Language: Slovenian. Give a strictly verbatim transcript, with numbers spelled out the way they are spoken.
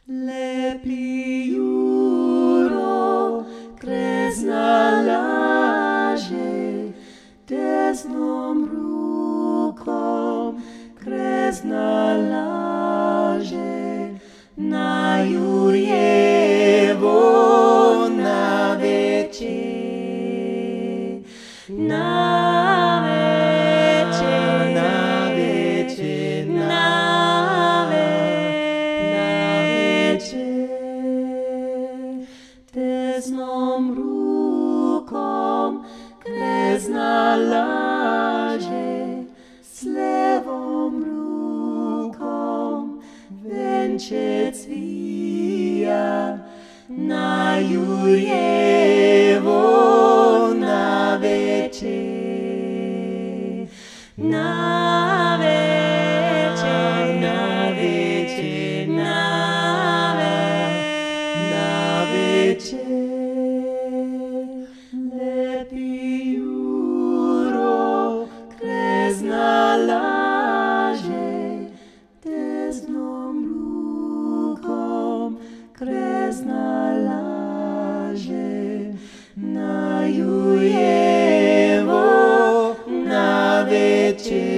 Lepi juro, krezna laže, desnom rukom, krezna laže, na Jurjevo na večer, na večer, na večer, na večer, desnom rukom, krezna laže, s levom rukom, venček cvija, na Jurjevo na večer, na večer, na večer, na večer. Lepi juro, krezna laže, desnom rukom, krezna laže, na Jurjevo na večer.